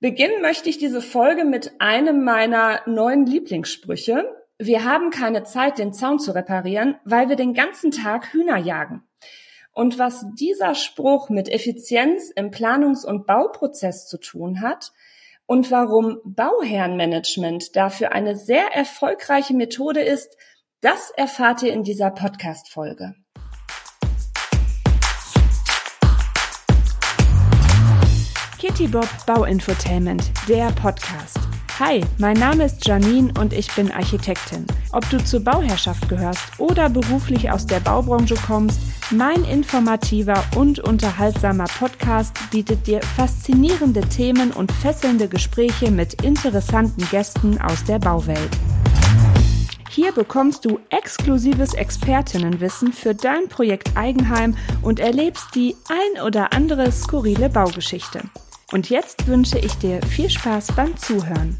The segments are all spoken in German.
Beginnen möchte ich diese Folge mit einem meiner neuen Lieblingssprüche. Wir haben keine Zeit, den Zaun zu reparieren, weil wir den ganzen Tag Hühner jagen. Und was dieser Spruch mit Effizienz im Planungs- und Bauprozess zu tun hat und warum Bauherrenmanagement dafür eine sehr erfolgreiche Methode ist, das erfahrt ihr in dieser Podcast-Folge. Kitty Bob Bauinfotainment, der Podcast. Hi, mein Name ist Janine und ich bin Architektin. Ob du zur Bauherrschaft gehörst oder beruflich aus der Baubranche kommst, mein informativer und unterhaltsamer Podcast bietet dir faszinierende Themen und fesselnde Gespräche mit interessanten Gästen aus der Bauwelt. Hier bekommst du exklusives Expertinnenwissen für dein Projekt Eigenheim und erlebst die ein oder andere skurrile Baugeschichte. Und jetzt wünsche ich dir viel Spaß beim Zuhören.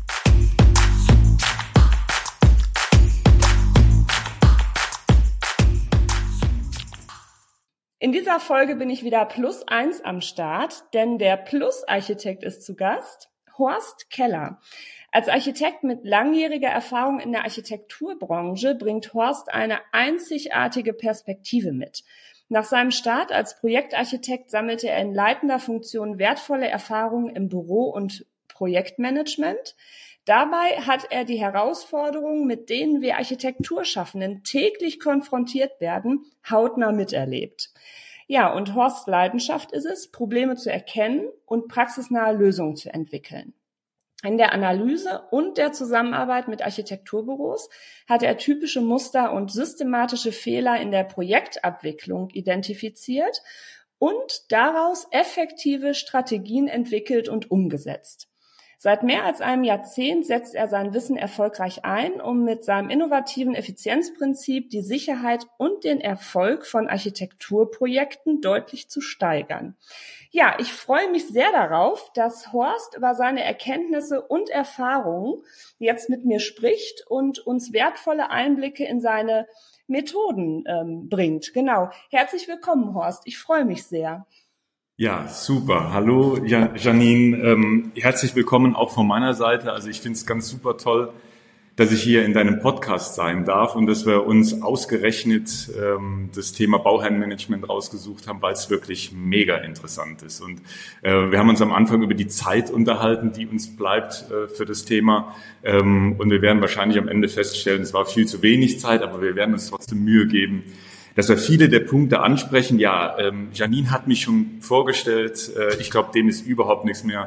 In dieser Folge bin ich wieder +1 am Start, denn der Plus-Architekt ist zu Gast, Horst Keller. Als Architekt mit langjähriger Erfahrung in der Architekturbranche bringt Horst eine einzigartige Perspektive mit. Nach seinem Start als Projektarchitekt sammelte er in leitender Funktion wertvolle Erfahrungen im Büro- und Projektmanagement. Dabei hat er die Herausforderungen, mit denen wir Architekturschaffenden täglich konfrontiert werden, hautnah miterlebt. Ja, und Horsts Leidenschaft ist es, Probleme zu erkennen und praxisnahe Lösungen zu entwickeln. In der Analyse und der Zusammenarbeit mit Architekturbüros hat er typische Muster und systematische Fehler in der Projektabwicklung identifiziert und daraus effektive Strategien entwickelt und umgesetzt. Seit mehr als einem Jahrzehnt setzt er sein Wissen erfolgreich ein, um mit seinem innovativen Effizienzprinzip die Sicherheit und den Erfolg von Architekturprojekten deutlich zu steigern. Ja, ich freue mich sehr darauf, dass Horst über seine Erkenntnisse und Erfahrungen jetzt mit mir spricht und uns wertvolle Einblicke in seine Methoden bringt. Genau. Herzlich willkommen, Horst. Ich freue mich sehr. Ja, super. Hallo, Janine. Herzlich willkommen auch von meiner Seite. Also ich finde es ganz super toll, dass ich hier in deinem Podcast sein darf und dass wir uns ausgerechnet das Thema Bauherrenmanagement rausgesucht haben, weil es wirklich mega interessant ist. Und wir haben uns am Anfang über die Zeit unterhalten, die uns bleibt für das Thema. Und wir werden wahrscheinlich am Ende feststellen, es war viel zu wenig Zeit, aber wir werden uns trotzdem Mühe geben, dass wir viele der Punkte ansprechen. Ja, Janine hat mich schon vorgestellt. Ich glaube, dem ist überhaupt nichts mehr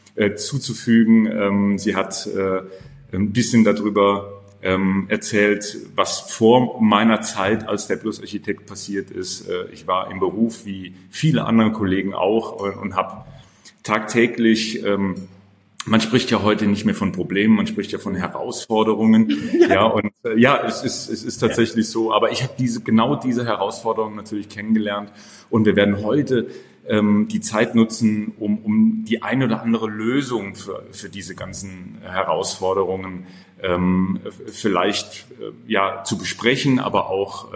zuzufügen. Sie hat ein bisschen darüber erzählt, was vor meiner Zeit als der Plus-Architekt passiert ist. Ich war im Beruf wie viele andere Kollegen auch und habe tagtäglich man spricht ja heute nicht mehr von Problemen, man spricht ja von Herausforderungen. Es ist tatsächlich so. Aber ich habe genau diese Herausforderungen natürlich kennengelernt. Und wir werden heute die Zeit nutzen, um die eine oder andere Lösung für diese ganzen Herausforderungen vielleicht zu besprechen, aber auch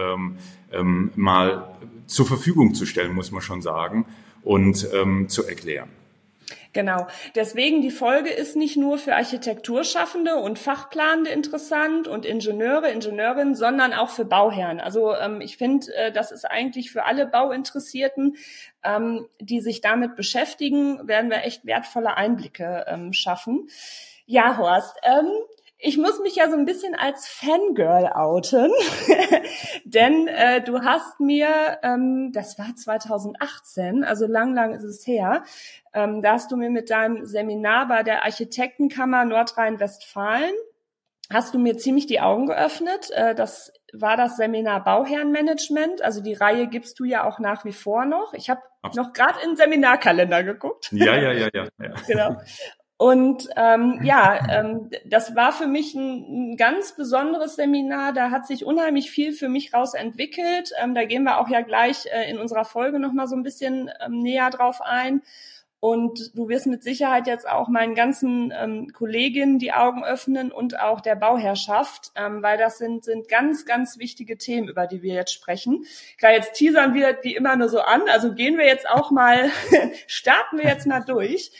mal zur Verfügung zu stellen, muss man schon sagen, und zu erklären. Genau. Deswegen die Folge ist nicht nur für Architekturschaffende und Fachplanende interessant und Ingenieure, Ingenieurinnen, sondern auch für Bauherren. Also ich finde, das ist eigentlich für alle Bauinteressierten, die sich damit beschäftigen, werden wir echt wertvolle Einblicke schaffen. Ja, Horst, ich muss mich ja so ein bisschen als Fangirl outen, denn du hast mir, das war 2018, also lang ist es her, da hast du mir mit deinem Seminar bei der Architektenkammer Nordrhein-Westfalen, hast du mir ziemlich die Augen geöffnet. Das war das Seminar Bauherrenmanagement, also die Reihe gibst du ja auch nach wie vor noch. Ich habe noch gerade in den Seminarkalender geguckt. Ja. Genau. Und das war für mich ein ganz besonderes Seminar. Da hat sich unheimlich viel für mich raus entwickelt. Da gehen wir auch ja gleich in unserer Folge noch mal so ein bisschen näher drauf ein. Und du wirst mit Sicherheit jetzt auch meinen ganzen Kolleginnen die Augen öffnen und auch der Bauherrschaft, weil das sind ganz, ganz wichtige Themen, über die wir jetzt sprechen. Klar, jetzt teasern wir die immer nur so an. Also starten wir jetzt mal durch.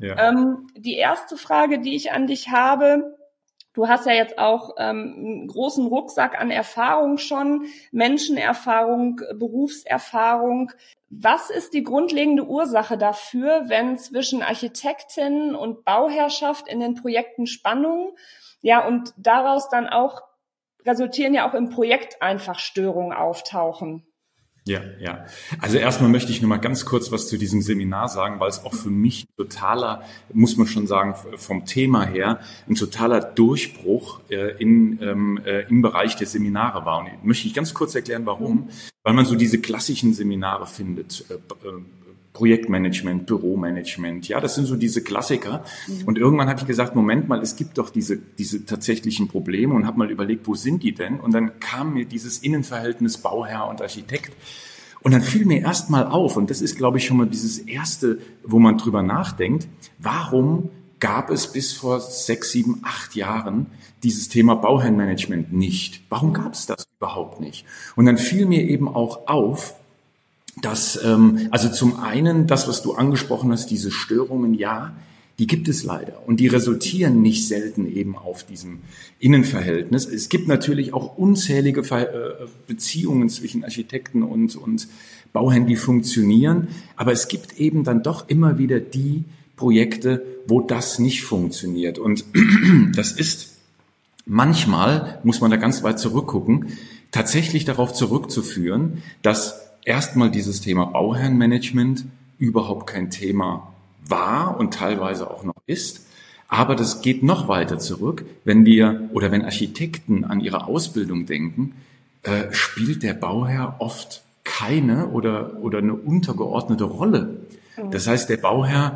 Ja. Die erste Frage, die ich an dich habe: Du hast ja jetzt auch einen großen Rucksack an Erfahrung schon, Menschenerfahrung, Berufserfahrung. Was ist die grundlegende Ursache dafür, wenn zwischen Architektin und Bauherrschaft in den Projekten Spannungen, ja, und daraus dann auch resultieren ja auch im Projekt einfach Störungen auftauchen? Ja, ja. Also erstmal möchte ich nur mal ganz kurz was zu diesem Seminar sagen, weil es auch für mich totaler, muss man schon sagen, vom Thema her, ein totaler Durchbruch im Bereich der Seminare war. Und ich möchte ich ganz kurz erklären, warum. Weil man so diese klassischen Seminare findet, Projektmanagement, Büromanagement, ja, das sind so diese Klassiker. Und irgendwann habe ich gesagt, Moment mal, es gibt doch diese tatsächlichen Probleme, und habe mal überlegt, wo sind die denn? Und dann kam mir dieses Innenverhältnis Bauherr und Architekt. Und dann fiel mir erst mal auf, und das ist, glaube ich, schon mal dieses Erste, wo man drüber nachdenkt, warum gab es bis vor 6, 7, 8 Jahren dieses Thema Bauherrenmanagement nicht? Warum gab es das überhaupt nicht? Und dann fiel mir eben auch auf, dass, also zum einen, das, was du angesprochen hast, diese Störungen, ja, die gibt es leider. Und die resultieren nicht selten eben auf diesem Innenverhältnis. Es gibt natürlich auch unzählige Beziehungen zwischen Architekten und Bauherren, die funktionieren. Aber es gibt eben dann doch immer wieder die Projekte, wo das nicht funktioniert. Und das ist manchmal, muss man da ganz weit zurückgucken, tatsächlich darauf zurückzuführen, dass erstmal dieses Thema Bauherrenmanagement überhaupt kein Thema war und teilweise auch noch ist. Aber das geht noch weiter zurück, wenn Architekten an ihre Ausbildung denken, spielt der Bauherr oft keine oder eine untergeordnete Rolle. Das heißt, der Bauherr,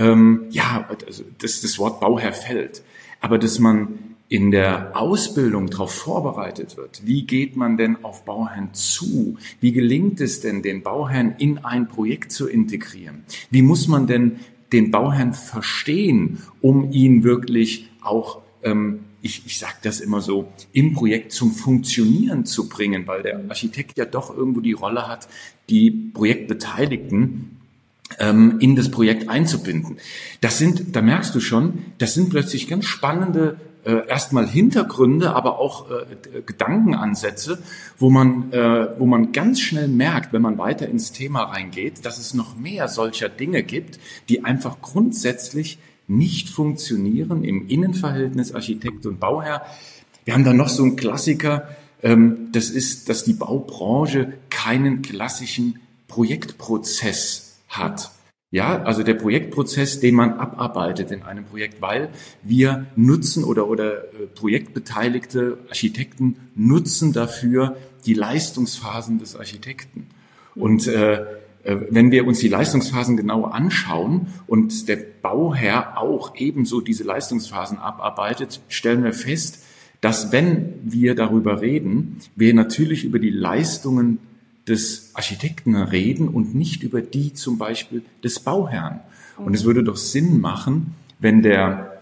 das Wort Bauherr fällt. Aber dass man in der Ausbildung darauf vorbereitet wird, wie geht man denn auf Bauherrn zu? Wie gelingt es denn, den Bauherrn in ein Projekt zu integrieren? Wie muss man denn den Bauherrn verstehen, um ihn wirklich auch, ich sage das immer so, im Projekt zum Funktionieren zu bringen, weil der Architekt ja doch irgendwo die Rolle hat, die Projektbeteiligten in das Projekt einzubinden. Da merkst du schon, das sind plötzlich ganz spannende erstmal Hintergründe, aber auch Gedankenansätze, wo man ganz schnell merkt, wenn man weiter ins Thema reingeht, dass es noch mehr solcher Dinge gibt, die einfach grundsätzlich nicht funktionieren im Innenverhältnis Architekt und Bauherr. Wir haben da noch so einen Klassiker, das ist, dass die Baubranche keinen klassischen Projektprozess hat. Ja, also der Projektprozess, den man abarbeitet in einem Projekt, weil wir nutzen oder projektbeteiligte Architekten nutzen dafür die Leistungsphasen des Architekten. Und wenn wir uns die Leistungsphasen genau anschauen und der Bauherr auch ebenso diese Leistungsphasen abarbeitet, stellen wir fest, dass wenn wir darüber reden, wir natürlich über die Leistungen des Architekten reden und nicht über die zum Beispiel des Bauherrn. Und es würde doch Sinn machen, wenn der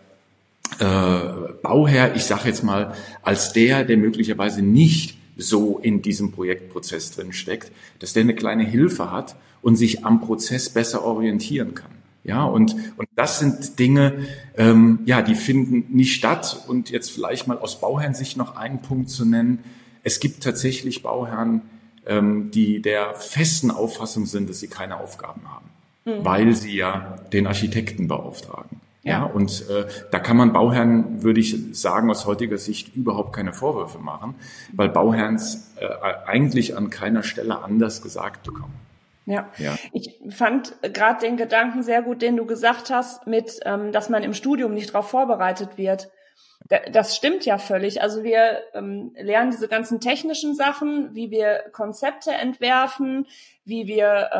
Bauherr, ich sage jetzt mal, als der möglicherweise nicht so in diesem Projektprozess drin steckt, dass der eine kleine Hilfe hat und sich am Prozess besser orientieren kann. Ja, und das sind Dinge, die finden nicht statt. Und jetzt vielleicht mal aus Bauherrensicht noch einen Punkt zu nennen. Es gibt tatsächlich Bauherren, die der festen Auffassung sind, dass sie keine Aufgaben haben, weil sie ja den Architekten beauftragen. Ja, und da kann man Bauherren, würde ich sagen, aus heutiger Sicht überhaupt keine Vorwürfe machen, weil Bauherren eigentlich an keiner Stelle anders gesagt bekommen. Ja. Ich fand gerade den Gedanken sehr gut, den du gesagt hast, mit, dass man im Studium nicht darauf vorbereitet wird. Das stimmt ja völlig. Also wir lernen diese ganzen technischen Sachen, wie wir Konzepte entwerfen, wie wir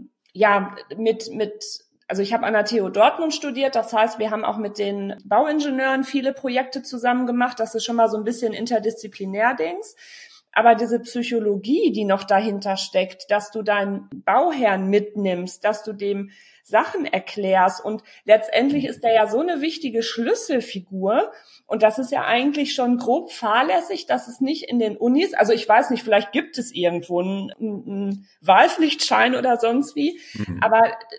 also ich habe an der TU Dortmund studiert, das heißt, wir haben auch mit den Bauingenieuren viele Projekte zusammen gemacht. Das ist schon mal so ein bisschen interdisziplinär-Dings. Aber diese Psychologie, die noch dahinter steckt, dass du deinen Bauherrn mitnimmst, dass du dem Sachen erklärst, und letztendlich ist er ja so eine wichtige Schlüsselfigur, und das ist ja eigentlich schon grob fahrlässig, dass es nicht in den Unis, also ich weiß nicht, vielleicht gibt es irgendwo einen Wahlpflichtschein oder sonst wie, aber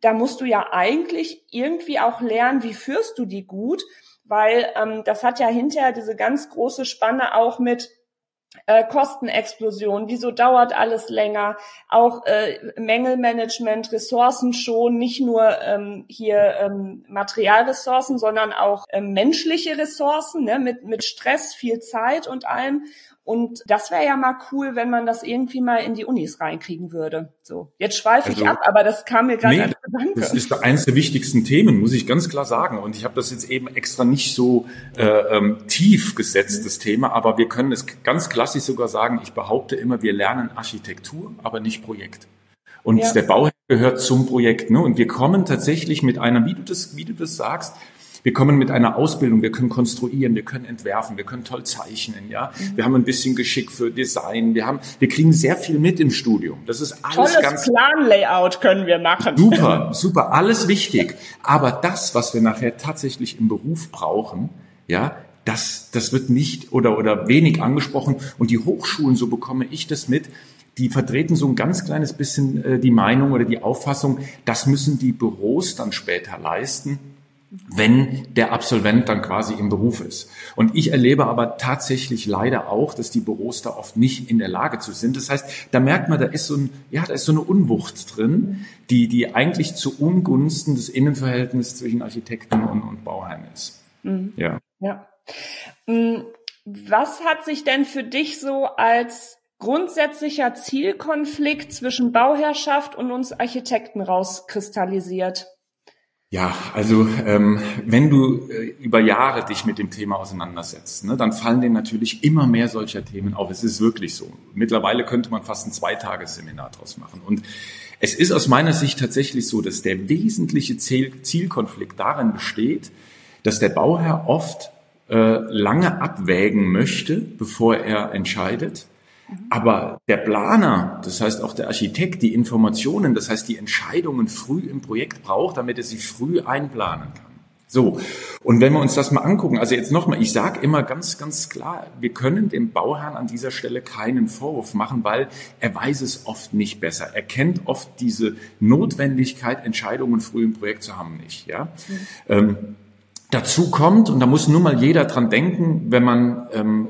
da musst du ja eigentlich irgendwie auch lernen, wie führst du die gut, weil das hat ja hinterher diese ganz große Spanne auch mit Kostenexplosion, wieso dauert alles länger, auch Mängelmanagement, Ressourcen schon, nicht nur Materialressourcen, sondern auch menschliche Ressourcen, ne, mit Stress, viel Zeit und allem. Und das wäre ja mal cool, wenn man das irgendwie mal in die Unis reinkriegen würde. So, jetzt schweife ich ab, aber das kam mir gerade als Gedanke. Das ist eines der wichtigsten Themen, muss ich ganz klar sagen. Und ich habe das jetzt eben extra nicht so tief gesetzt, das Thema. Aber wir können es ganz klassisch sogar sagen, ich behaupte immer, wir lernen Architektur, aber nicht Projekt. Und der Bauherr gehört zum Projekt. Ne? Und wir kommen tatsächlich mit einer, wie du das sagst, wir kommen mit einer Ausbildung, wir können konstruieren, wir können entwerfen, wir können toll zeichnen, ja. Wir haben ein bisschen Geschick für Design, wir kriegen sehr viel mit im Studium. Das ist alles tolles Planlayout können wir machen. Super, alles wichtig. Aber das, was wir nachher tatsächlich im Beruf brauchen, ja, das wird nicht oder wenig angesprochen. Und die Hochschulen, so bekomme ich das mit, die vertreten so ein ganz kleines bisschen die Meinung oder die Auffassung, das müssen die Büros dann später leisten, wenn der Absolvent dann quasi im Beruf ist. Und ich erlebe aber tatsächlich leider auch, dass die Büros da oft nicht in der Lage zu sind. Das heißt, da merkt man, da ist so eine Unwucht drin, die eigentlich zu Ungunsten des Innenverhältnisses zwischen Architekten und Bauherren ist. Mhm. Ja. Was hat sich denn für dich so als grundsätzlicher Zielkonflikt zwischen Bauherrschaft und uns Architekten rauskristallisiert? Ja, also wenn du über Jahre dich mit dem Thema auseinandersetzt, ne, dann fallen dir natürlich immer mehr solcher Themen auf. Es ist wirklich so. Mittlerweile könnte man fast ein 2-Tages-Seminar draus machen. Und es ist aus meiner Sicht tatsächlich so, dass der wesentliche Zielkonflikt darin besteht, dass der Bauherr oft lange abwägen möchte, bevor er entscheidet. Aber der Planer, das heißt auch der Architekt, die Informationen, das heißt die Entscheidungen früh im Projekt braucht, damit er sie früh einplanen kann. So, und wenn wir uns das mal angucken, also jetzt nochmal, ich sage immer ganz, ganz klar, wir können dem Bauherrn an dieser Stelle keinen Vorwurf machen, weil er weiß es oft nicht besser. Er kennt oft diese Notwendigkeit, Entscheidungen früh im Projekt zu haben, nicht. Ja. Dazu kommt, und da muss nur mal jeder dran denken, wenn man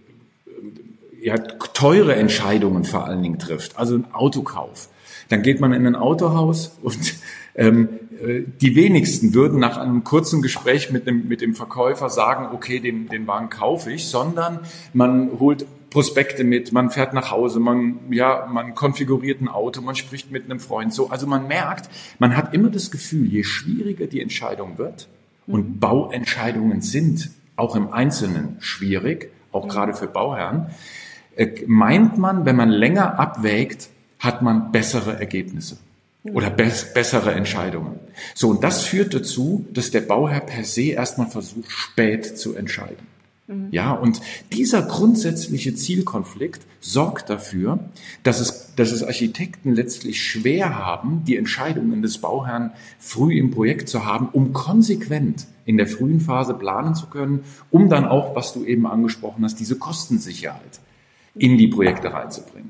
teure Entscheidungen vor allen Dingen trifft, also ein Autokauf. Dann geht man in ein Autohaus und die wenigsten würden nach einem kurzen Gespräch mit dem Verkäufer sagen, okay, den Wagen kaufe ich, sondern man holt Prospekte mit, man fährt nach Hause, man konfiguriert ein Auto, man spricht mit einem Freund. So, also man merkt, man hat immer das Gefühl, je schwieriger die Entscheidung wird, und Bauentscheidungen sind auch im Einzelnen schwierig, auch gerade für Bauherren, meint man, wenn man länger abwägt, hat man bessere Ergebnisse oder bessere Entscheidungen. So, und das führt dazu, dass der Bauherr per se erstmal versucht, spät zu entscheiden. Ja, und dieser grundsätzliche Zielkonflikt sorgt dafür, dass es Architekten letztlich schwer haben, die Entscheidungen des Bauherrn früh im Projekt zu haben, um konsequent in der frühen Phase planen zu können, um dann auch, was du eben angesprochen hast, diese Kostensicherheit in die Projekte reinzubringen.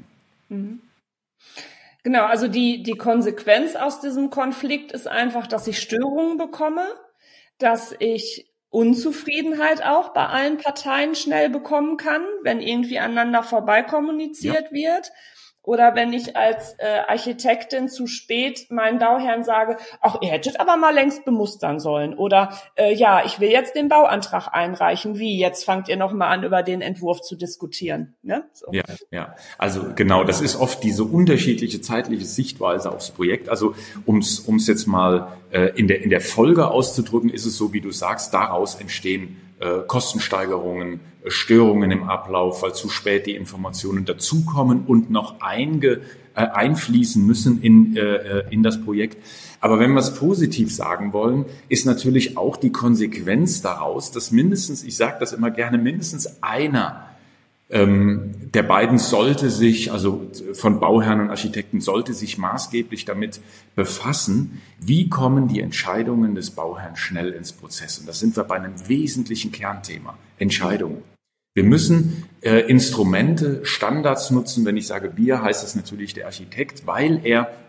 Genau, also die Konsequenz aus diesem Konflikt ist einfach, dass ich Störungen bekomme, dass ich Unzufriedenheit auch bei allen Parteien schnell bekommen kann, wenn irgendwie aneinander vorbei kommuniziert wird. Oder wenn ich als Architektin zu spät meinen Bauherrn sage, ach, ihr hättet aber mal längst bemustern sollen. Oder ich will jetzt den Bauantrag einreichen. Wie, jetzt fangt ihr noch mal an, über den Entwurf zu diskutieren. Ne? So. Ja, also genau, das ist oft diese unterschiedliche zeitliche Sichtweise aufs Projekt. Also ums jetzt mal in der Folge auszudrücken, ist es so, wie du sagst, daraus entstehen Kostensteigerungen, Störungen im Ablauf, weil zu spät die Informationen dazukommen und noch einfließen müssen in das Projekt. Aber wenn wir es positiv sagen wollen, ist natürlich auch die Konsequenz daraus, dass mindestens, ich sage das immer gerne, mindestens einer der beiden sollte sich, also von Bauherren und Architekten, sollte sich maßgeblich damit befassen, wie kommen die Entscheidungen des Bauherrn schnell ins Prozess. Und das sind wir bei einem wesentlichen Kernthema, Entscheidungen. Wir müssen Instrumente, Standards nutzen. Wenn ich sage wir, heißt das natürlich der Architekt, weil er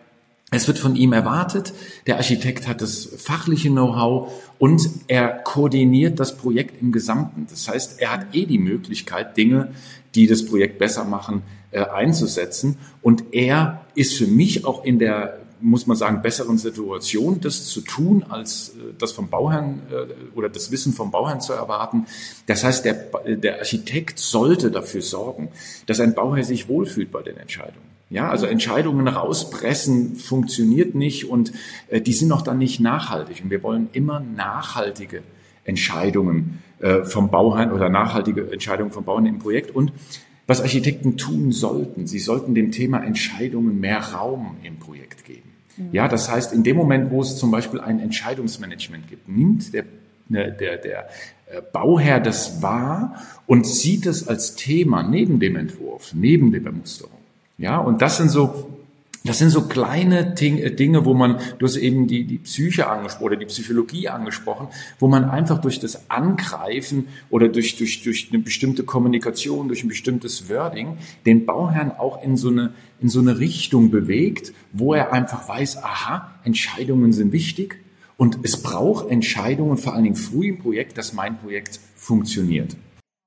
Es wird von ihm erwartet, der Architekt hat das fachliche Know-how und er koordiniert das Projekt im Gesamten. Das heißt, er hat die Möglichkeit, Dinge, die das Projekt besser machen, einzusetzen. Und er ist für mich auch in der, muss man sagen, besseren Situation, das zu tun, als das vom Bauherrn oder das Wissen vom Bauherrn zu erwarten. Das heißt, der Architekt sollte dafür sorgen, dass ein Bauherr sich wohlfühlt bei den Entscheidungen. Ja, also Entscheidungen rauspressen funktioniert nicht und die sind auch dann nicht nachhaltig. Und wir wollen immer nachhaltige Entscheidungen vom Bauherrn oder nachhaltige Entscheidungen vom Bauherrn im Projekt. Und was Architekten tun sollten, sie sollten dem Thema Entscheidungen mehr Raum im Projekt geben. Ja, das heißt, in dem Moment, wo es zum Beispiel ein Entscheidungsmanagement gibt, nimmt der Bauherr das wahr und sieht es als Thema neben dem Entwurf, neben der Bemusterung. Ja, und das sind so kleine Dinge, wo man, du hast eben die Psyche angesprochen oder die Psychologie angesprochen, wo man einfach durch das Angreifen oder durch eine bestimmte Kommunikation, durch ein bestimmtes Wording den Bauherrn auch in so eine Richtung bewegt, wo er einfach weiß, aha, Entscheidungen sind wichtig und es braucht Entscheidungen, vor allen Dingen früh im Projekt, dass mein Projekt funktioniert.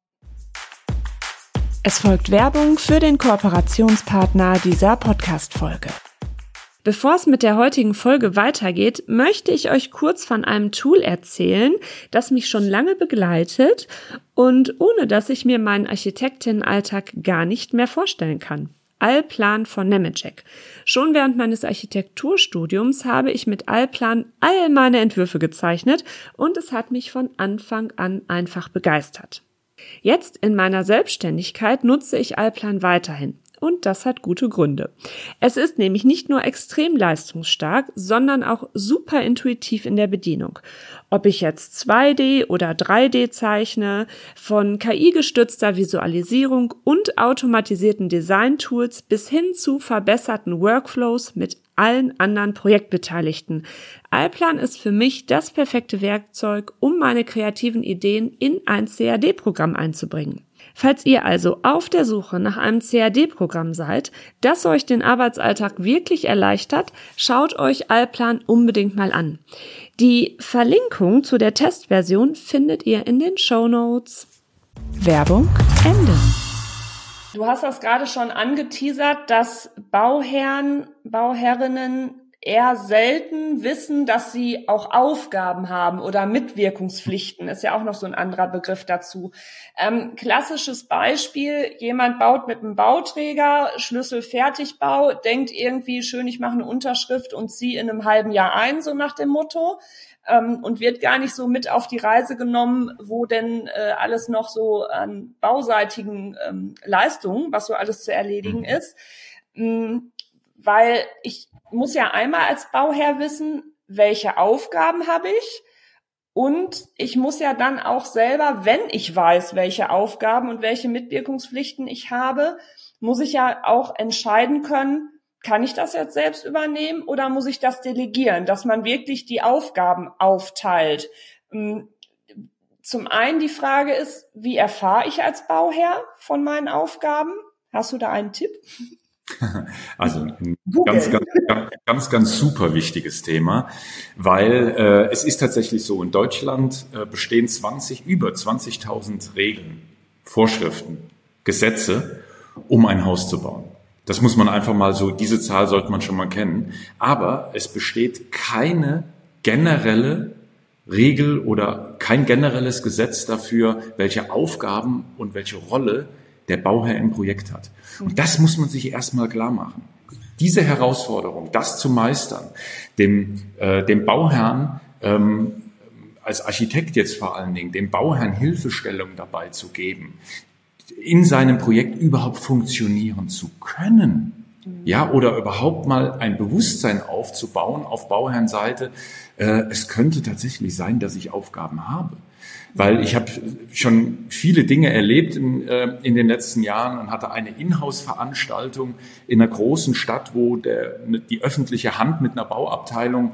Es folgt Werbung für den Kooperationspartner dieser Podcast-Folge. Bevor es mit der heutigen Folge weitergeht, möchte ich euch kurz von einem Tool erzählen, das mich schon lange begleitet und ohne dass ich mir meinen Architektinnenalltag gar nicht mehr vorstellen kann. Allplan von Nemetschek. Schon während meines Architekturstudiums habe ich mit Allplan all meine Entwürfe gezeichnet und es hat mich von Anfang an einfach begeistert. Jetzt in meiner Selbstständigkeit nutze ich Allplan weiterhin und das hat gute Gründe. Es ist nämlich nicht nur extrem leistungsstark, sondern auch super intuitiv in der Bedienung. Ob ich jetzt 2D oder 3D zeichne, von KI-gestützter Visualisierung und automatisierten Design-Tools bis hin zu verbesserten Workflows mit allen anderen Projektbeteiligten. Allplan ist für mich das perfekte Werkzeug, um meine kreativen Ideen in ein CAD-Programm einzubringen. Falls ihr also auf der Suche nach einem CAD-Programm seid, das euch den Arbeitsalltag wirklich erleichtert, schaut euch Allplan unbedingt mal an. Die Verlinkung zu der Testversion findet ihr in den Shownotes. Werbung Ende. Du hast das gerade schon angeteasert, dass Bauherrinnen eher selten wissen, dass sie auch Aufgaben haben oder Mitwirkungspflichten, ist ja auch noch so ein anderer Begriff dazu. Klassisches Beispiel, jemand baut mit einem Bauträger, Schlüssel Fertigbau, denkt irgendwie, schön, ich mache eine Unterschrift und ziehe in einem halben Jahr ein, so nach dem Motto, und wird gar nicht so mit auf die Reise genommen, wo denn alles noch so an bauseitigen Leistungen, was so alles zu erledigen ist, weil ich muss ja einmal als Bauherr wissen, welche Aufgaben habe ich und ich muss ja dann auch selber, wenn ich weiß, welche Aufgaben und welche Mitwirkungspflichten ich habe, muss ich ja auch entscheiden können, kann ich das jetzt selbst übernehmen oder muss ich das delegieren, dass man wirklich die Aufgaben aufteilt. Zum einen die Frage ist, wie erfahre ich als Bauherr von meinen Aufgaben? Hast du da einen Tipp? Also ein ganz super wichtiges Thema, weil es ist tatsächlich so, in Deutschland bestehen über 20.000 Regeln, Vorschriften, Gesetze, um ein Haus zu bauen. Das muss man einfach mal so, diese Zahl sollte man schon mal kennen. Aber es besteht keine generelle Regel oder kein generelles Gesetz dafür, welche Aufgaben und welche Rolle der Bauherr im Projekt hat. Und das muss man sich erstmal klar machen. Diese Herausforderung, das zu meistern, dem Bauherrn, als Architekt jetzt vor allen Dingen, dem Bauherrn Hilfestellung dabei zu geben, in seinem Projekt überhaupt funktionieren zu können. Ja, oder überhaupt mal ein Bewusstsein aufzubauen auf Bauherrnseite. Es könnte tatsächlich sein, dass ich Aufgaben habe. Weil ich habe schon viele Dinge erlebt in den letzten Jahren und hatte eine Inhouse-Veranstaltung in einer großen Stadt, wo die öffentliche Hand mit einer Bauabteilung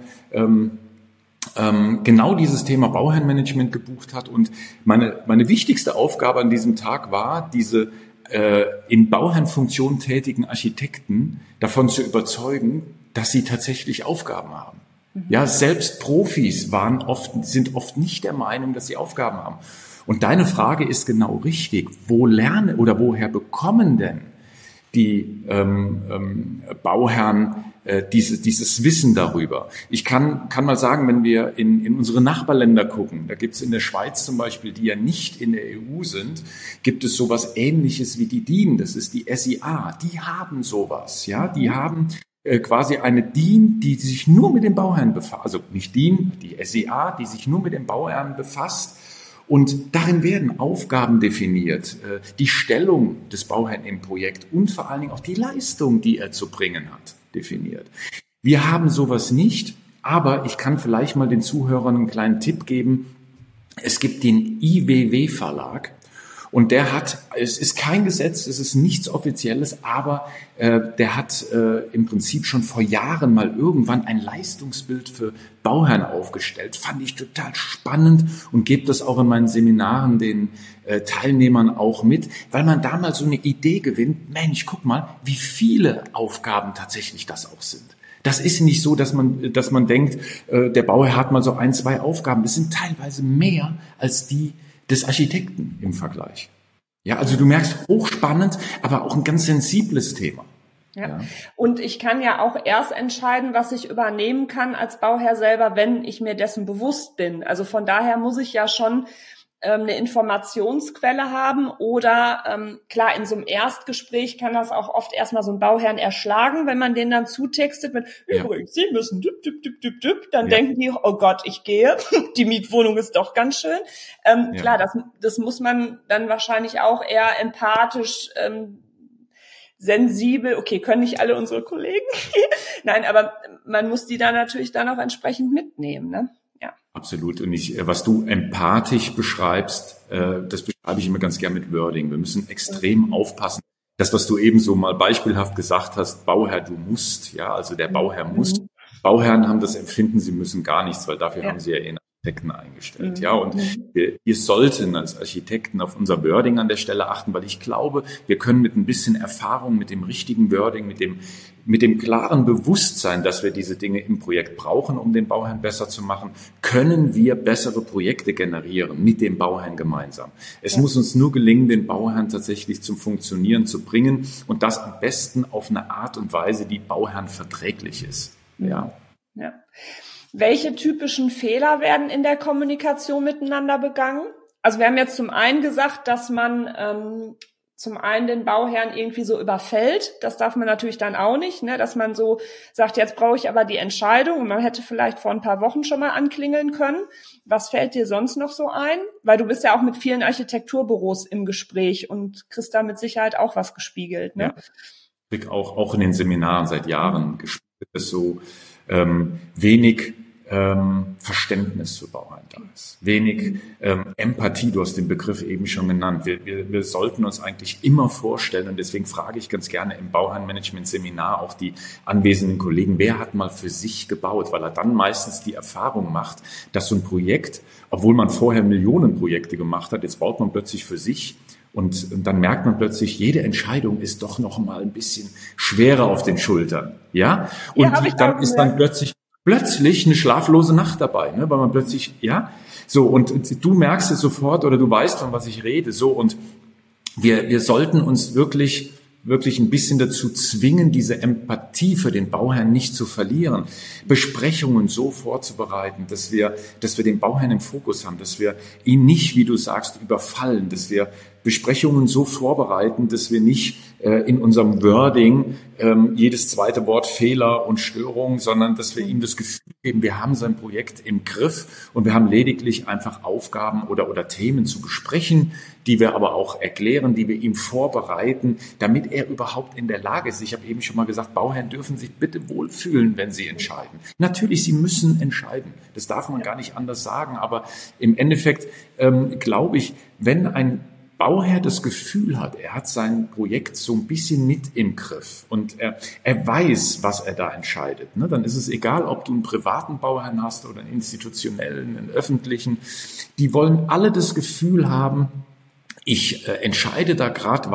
genau dieses Thema Bauherrnmanagement gebucht hat. Und meine wichtigste Aufgabe an diesem Tag war, diese in Bauherrnfunktion tätigen Architekten davon zu überzeugen, dass sie tatsächlich Aufgaben haben. Ja, selbst Profis sind oft nicht der Meinung, dass sie Aufgaben haben. Und deine Frage ist genau richtig. Woher bekommen denn die Bauherren dieses Wissen darüber? Ich kann mal sagen, wenn wir in unsere Nachbarländer gucken, da gibt es in der Schweiz zum Beispiel, die ja nicht in der EU sind, gibt es sowas Ähnliches wie die DIN, das ist die SIA, die haben sowas, ja, die haben quasi eine DIN, die sich nur mit dem Bauherrn befasst, also nicht DIN, die SIA, die sich nur mit dem Bauherrn befasst. Und darin werden Aufgaben definiert, die Stellung des Bauherrn im Projekt und vor allen Dingen auch die Leistung, die er zu bringen hat, definiert. Wir haben sowas nicht, aber ich kann vielleicht mal den Zuhörern einen kleinen Tipp geben. Es gibt den IWW Verlag. Und es ist kein Gesetz, es ist nichts Offizielles, aber der hat im Prinzip schon vor Jahren mal irgendwann ein Leistungsbild für Bauherren aufgestellt. Fand ich total spannend und gebe das auch in meinen Seminaren den Teilnehmern auch mit, weil man da mal so eine Idee gewinnt, Mensch, guck mal, wie viele Aufgaben tatsächlich das auch sind. Das ist nicht so, dass man denkt, der Bauherr hat mal so 1, 2 Aufgaben. Es sind teilweise mehr als die des Architekten im Vergleich. Ja, also du merkst, hochspannend, aber auch ein ganz sensibles Thema. Ja. Und ich kann ja auch erst entscheiden, was ich übernehmen kann als Bauherr selber, wenn ich mir dessen bewusst bin. Also von daher muss ich ja schon eine Informationsquelle haben oder klar, in so einem Erstgespräch kann das auch oft erstmal so ein Bauherrn erschlagen, wenn man den dann zutextet mit, übrigens, Sie müssen dann denken die, oh Gott, ich gehe, die Mietwohnung ist doch ganz schön. Klar, das muss man dann wahrscheinlich auch eher empathisch sensibel, okay, können nicht alle unsere Kollegen, nein, aber man muss die da natürlich dann auch entsprechend mitnehmen, ne? Ja. Absolut. Und was du empathisch beschreibst, das beschreibe ich immer ganz gern mit Wording. Wir müssen extrem aufpassen. Das, was du eben so mal beispielhaft gesagt hast, Bauherr, du musst, ja, also der Bauherr muss. Bauherren haben das Empfinden, sie müssen gar nichts, weil dafür haben sie ja Architekten eingestellt. Ja, und wir sollten als Architekten auf unser Wording an der Stelle achten, weil ich glaube, wir können mit ein bisschen Erfahrung, mit dem richtigen Wording, mit dem klaren Bewusstsein, dass wir diese Dinge im Projekt brauchen, um den Bauherrn besser zu machen, können wir bessere Projekte generieren mit dem Bauherrn gemeinsam. Es muss uns nur gelingen, den Bauherrn tatsächlich zum Funktionieren zu bringen und das am besten auf eine Art und Weise, die Bauherrn verträglich ist. Ja. Welche typischen Fehler werden in der Kommunikation miteinander begangen? Also wir haben jetzt zum einen gesagt, dass man zum einen den Bauherrn irgendwie so überfällt. Das darf man natürlich dann auch nicht, ne? Dass man so sagt, jetzt brauche ich aber die Entscheidung und man hätte vielleicht vor ein paar Wochen schon mal anklingeln können. Was fällt dir sonst noch so ein? Weil du bist ja auch mit vielen Architekturbüros im Gespräch und kriegst da mit Sicherheit auch was gespiegelt, ne? Ja. Ich kriege auch in den Seminaren seit Jahren gespiegelt, dass so wenig Verständnis für Bauherren da ist. Wenig Empathie, du hast den Begriff eben schon genannt. Wir sollten uns eigentlich immer vorstellen, und deswegen frage ich ganz gerne im Bauherrenmanagement-Seminar auch die anwesenden Kollegen, wer hat mal für sich gebaut, weil er dann meistens die Erfahrung macht, dass so ein Projekt, obwohl man vorher Millionen Projekte gemacht hat, jetzt baut man plötzlich für sich. Und dann merkt man plötzlich, jede Entscheidung ist doch noch mal ein bisschen schwerer auf den Schultern, ja? Und dann ist dann plötzlich eine schlaflose Nacht dabei, ne? Weil man plötzlich, so, und du merkst es sofort oder du weißt, von was ich rede, so, und wir sollten uns wirklich ein bisschen dazu zwingen, diese Empathie für den Bauherrn nicht zu verlieren, Besprechungen so vorzubereiten, dass wir den Bauherrn im Fokus haben, dass wir ihn nicht, wie du sagst, überfallen, dass wir Besprechungen so vorbereiten, dass wir nicht in unserem Wording jedes zweite Wort Fehler und Störung, sondern dass wir ihm das Gefühl geben, wir haben sein Projekt im Griff und wir haben lediglich einfach Aufgaben oder Themen zu besprechen, die wir aber auch erklären, die wir ihm vorbereiten, damit er überhaupt in der Lage ist. Ich habe eben schon mal gesagt, Bauherren dürfen sich bitte wohlfühlen, wenn sie entscheiden. Natürlich, sie müssen entscheiden. Das darf man gar nicht anders sagen. Aber im Endeffekt glaube ich, wenn ein Bauherr das Gefühl hat, er hat sein Projekt so ein bisschen mit im Griff und er weiß, was er da entscheidet, ne? Dann ist es egal, ob du einen privaten Bauherrn hast oder einen institutionellen, einen öffentlichen. Die wollen alle das Gefühl haben, ich entscheide da gerade was,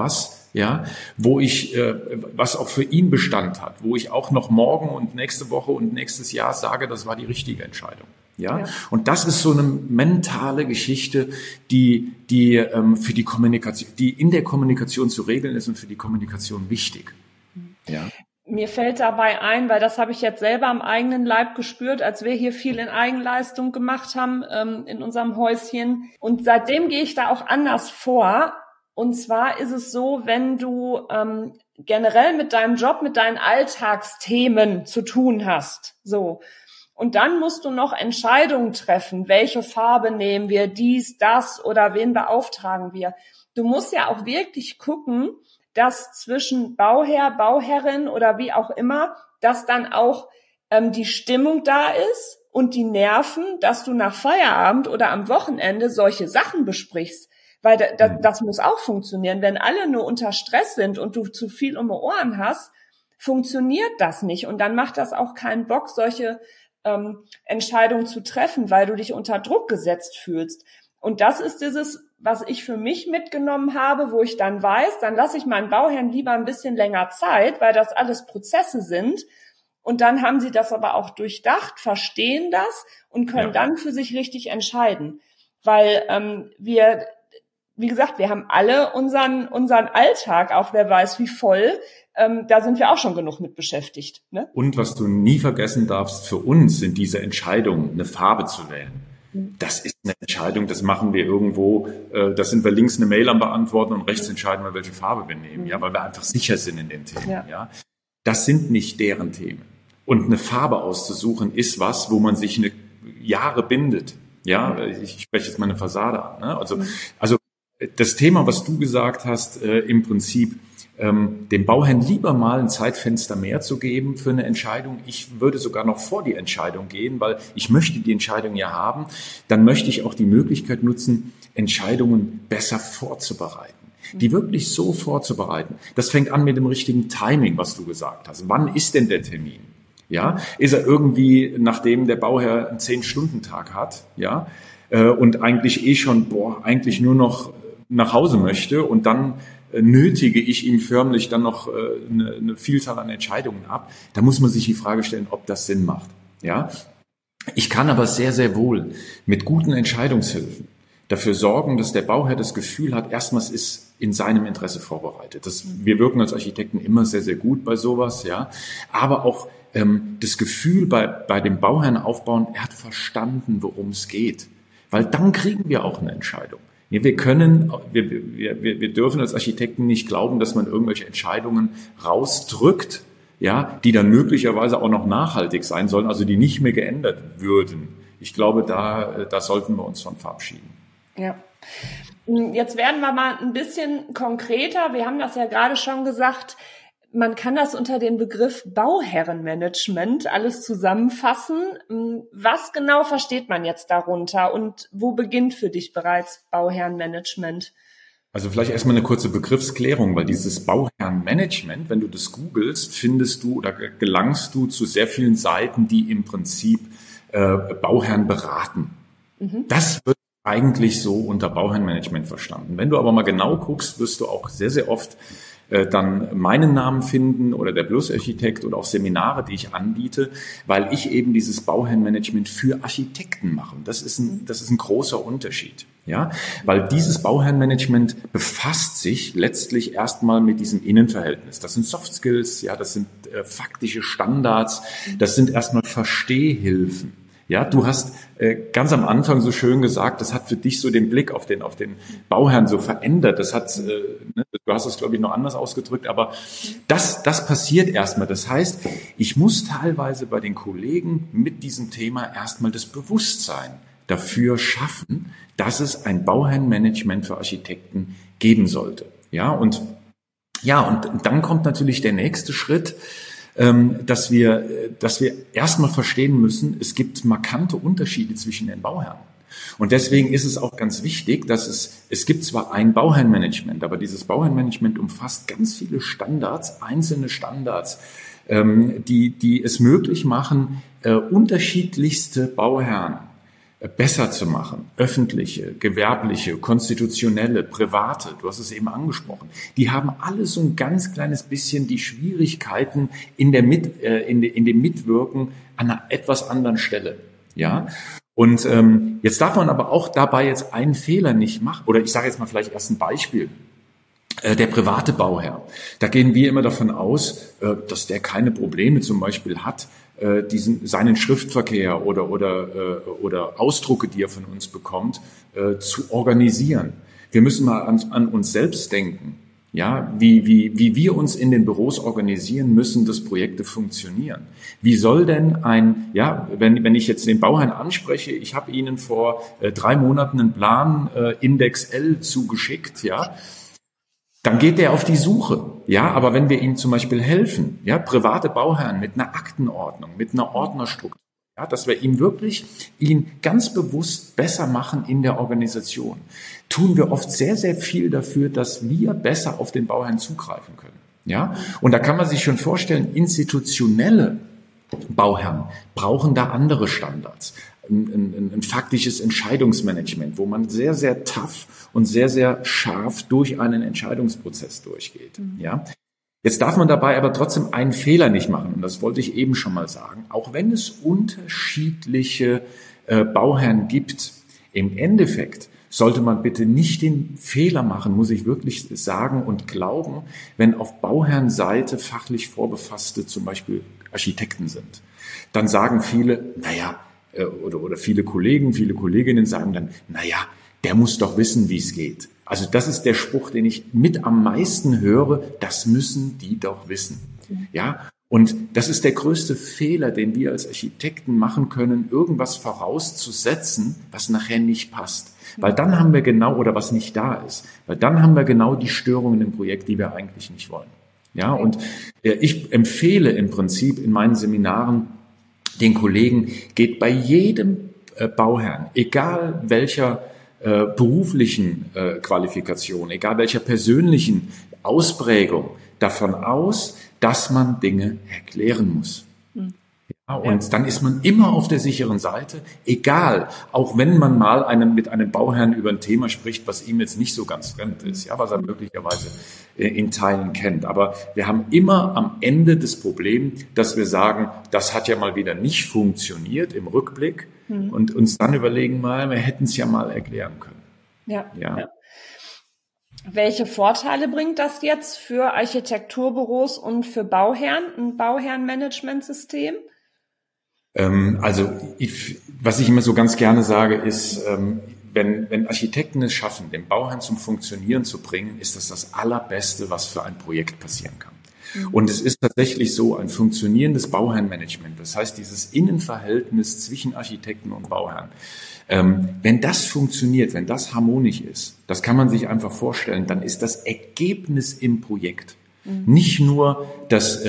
ja, wo ich, was auch für ihn Bestand hat, wo ich auch noch morgen und nächste Woche und nächstes Jahr sage, das war die richtige Entscheidung. Ja, und das ist so eine mentale Geschichte, die für die Kommunikation, die in der Kommunikation zu regeln ist und für die Kommunikation wichtig. Ja. Mir fällt dabei ein, weil das habe ich jetzt selber am eigenen Leib gespürt, als wir hier viel in Eigenleistung gemacht haben in unserem Häuschen. Und seitdem gehe ich da auch anders vor. Und zwar ist es so, wenn du generell mit deinem Job, mit deinen Alltagsthemen zu tun hast, so. Und dann musst du noch Entscheidungen treffen. Welche Farbe nehmen wir, dies, das oder wen beauftragen wir? Du musst ja auch wirklich gucken, dass zwischen Bauherr, Bauherrin oder wie auch immer, dass dann auch die Stimmung da ist und die Nerven, dass du nach Feierabend oder am Wochenende solche Sachen besprichst. Weil das muss auch funktionieren. Wenn alle nur unter Stress sind und du zu viel um die Ohren hast, funktioniert das nicht. Und dann macht das auch keinen Bock, solche Entscheidungen zu treffen, weil du dich unter Druck gesetzt fühlst. Und das ist dieses, was ich für mich mitgenommen habe, wo ich dann weiß, dann lasse ich meinen Bauherrn lieber ein bisschen länger Zeit, weil das alles Prozesse sind. Und dann haben sie das aber auch durchdacht, verstehen das und können dann für sich richtig entscheiden. Weil wie gesagt, wir haben alle unseren Alltag, auch wer weiß wie voll, da sind wir auch schon genug mit beschäftigt. Ne? Und was du nie vergessen darfst, für uns sind diese Entscheidungen, eine Farbe zu wählen. Das ist eine Entscheidung, das machen wir irgendwo, da sind wir links eine Mail am Beantworten und rechts entscheiden wir, welche Farbe wir nehmen, ja, weil wir einfach sicher sind in den Themen. Ja. Das sind nicht deren Themen. Und eine Farbe auszusuchen ist was, wo man sich eine Jahre bindet. Ja, ich spreche jetzt mal eine Fassade an. Ne? Also das Thema, was du gesagt hast, im Prinzip dem Bauherrn lieber mal ein Zeitfenster mehr zu geben für eine Entscheidung. Ich würde sogar noch vor die Entscheidung gehen, weil ich möchte die Entscheidung ja haben. Dann möchte ich auch die Möglichkeit nutzen, Entscheidungen besser vorzubereiten. Die wirklich so vorzubereiten. Das fängt an mit dem richtigen Timing, was du gesagt hast. Wann ist denn der Termin? Ja, ist er irgendwie, nachdem der Bauherr einen 10-Stunden-Tag hat, ja, und eigentlich schon, eigentlich nur noch nach Hause möchte und dann nötige ich ihm förmlich dann noch eine Vielzahl an Entscheidungen ab. Da muss man sich die Frage stellen, ob das Sinn macht. Ja, ich kann aber sehr, sehr wohl mit guten Entscheidungshilfen dafür sorgen, dass der Bauherr das Gefühl hat, erstmals ist in seinem Interesse vorbereitet. Wir wirken als Architekten immer sehr, sehr gut bei sowas, ja, aber auch das Gefühl bei dem Bauherrn aufbauen, er hat verstanden, worum es geht, weil dann kriegen wir auch eine Entscheidung. Ja, wir dürfen als Architekten nicht glauben, dass man irgendwelche Entscheidungen rausdrückt, ja, die dann möglicherweise auch noch nachhaltig sein sollen, also die nicht mehr geändert würden. Ich glaube, da sollten wir uns von verabschieden. Ja. Jetzt werden wir mal ein bisschen konkreter. Wir haben das ja gerade schon gesagt. Man kann das unter dem Begriff Bauherrenmanagement alles zusammenfassen. Was genau versteht man jetzt darunter und wo beginnt für dich bereits Bauherrenmanagement? Also vielleicht erstmal eine kurze Begriffsklärung, weil dieses Bauherrenmanagement, wenn du das googelst, findest du oder gelangst du zu sehr vielen Seiten, die im Prinzip Bauherren beraten. Das wird eigentlich so unter Bauherrenmanagement verstanden. Wenn du aber mal genau guckst, wirst du auch sehr, sehr oft dann meinen Namen finden oder der Plus-Architekt oder auch Seminare, die ich anbiete, weil ich eben dieses Bauherrenmanagement für Architekten mache. Das ist ein großer Unterschied, ja, weil dieses Bauherrenmanagement befasst sich letztlich erstmal mit diesem Innenverhältnis. Das sind Soft Skills, ja, das sind faktische Standards, das sind erstmal Verstehhilfen. Ja, du hast ganz am Anfang so schön gesagt, das hat für dich so den Blick auf den Bauherrn so verändert. Das hat, du hast es, glaube ich, noch anders ausgedrückt, aber das passiert erstmal. Das heißt, ich muss teilweise bei den Kollegen mit diesem Thema erstmal das Bewusstsein dafür schaffen, dass es ein Bauherrenmanagement für Architekten geben sollte. Und dann kommt natürlich der nächste Schritt, dass wir erstmal verstehen müssen, es gibt markante Unterschiede zwischen den Bauherren. Und deswegen ist es auch ganz wichtig, dass es gibt zwar ein Bauherrenmanagement, aber dieses Bauherrenmanagement umfasst ganz viele Standards, einzelne Standards, die es möglich machen, unterschiedlichste Bauherren besser zu machen, öffentliche, gewerbliche, konstitutionelle, private, du hast es eben angesprochen, die haben alle so ein ganz kleines bisschen die Schwierigkeiten in dem Mitwirken an einer etwas anderen Stelle. Ja, und jetzt darf man aber auch dabei jetzt einen Fehler nicht machen, oder ich sage jetzt mal vielleicht erst ein Beispiel. Der private Bauherr, da gehen wir immer davon aus, dass der keine Probleme zum Beispiel hat, seinen Schriftverkehr oder Ausdrucke, die er von uns bekommt, zu organisieren. Wir müssen mal an uns selbst denken. Ja, wie wir uns in den Büros organisieren müssen, dass Projekte funktionieren. Wie soll denn wenn ich jetzt den Bauherrn anspreche, ich habe Ihnen vor 3 Monaten einen Plan Index L zugeschickt, ja, dann geht der auf die Suche. Ja, aber wenn wir ihm zum Beispiel helfen, ja, private Bauherren mit einer Aktenordnung, mit einer Ordnerstruktur, ja, dass wir ihn ganz bewusst besser machen in der Organisation, tun wir oft sehr, sehr viel dafür, dass wir besser auf den Bauherrn zugreifen können. Ja, und da kann man sich schon vorstellen, institutionelle Bauherren brauchen da andere Standards. Ein faktisches Entscheidungsmanagement, wo man sehr, sehr tough und sehr, sehr scharf durch einen Entscheidungsprozess durchgeht. Ja. Jetzt darf man dabei aber trotzdem einen Fehler nicht machen. Und das wollte ich eben schon mal sagen. Auch wenn es unterschiedliche Bauherren gibt, im Endeffekt sollte man bitte nicht den Fehler machen, muss ich wirklich sagen und glauben, wenn auf Bauherrenseite fachlich vorbefasste zum Beispiel Architekten sind. Dann sagen viele, oder viele Kollegen, viele Kolleginnen sagen dann, der muss doch wissen, wie es geht. Also das ist der Spruch, den ich mit am meisten höre, das müssen die doch wissen. Ja, und das ist der größte Fehler, den wir als Architekten machen können, irgendwas vorauszusetzen, was nachher nicht passt. Weil dann haben wir oder was nicht da ist, weil dann haben wir genau die Störungen im Projekt, die wir eigentlich nicht wollen. Ja, und ich empfehle im Prinzip in meinen Seminaren den Kollegen, geht bei jedem Bauherrn, egal welcher beruflichen Qualifikation, egal welcher persönlichen Ausprägung, davon aus, dass man Dinge erklären muss. Ja, und dann ist man immer auf der sicheren Seite, egal, auch wenn man mal mit einem Bauherrn über ein Thema spricht, was ihm jetzt nicht so ganz fremd ist, ja, was er möglicherweise in Teilen kennt. Aber wir haben immer am Ende das Problem, dass wir sagen, das hat ja mal wieder nicht funktioniert im Rückblick und uns dann überlegen wir hätten es ja mal erklären können. Ja. Welche Vorteile bringt das jetzt für Architekturbüros und für Bauherren, ein Bauherrenmanagementsystem? Was ich immer so ganz gerne sage, ist, wenn Architekten es schaffen, den Bauherrn zum Funktionieren zu bringen, ist das Allerbeste, was für ein Projekt passieren kann. Und es ist tatsächlich so, ein funktionierendes Bauherrenmanagement, das heißt dieses Innenverhältnis zwischen Architekten und Bauherren, wenn das funktioniert, wenn das harmonisch ist, das kann man sich einfach vorstellen, dann ist das Ergebnis im Projekt nicht nur das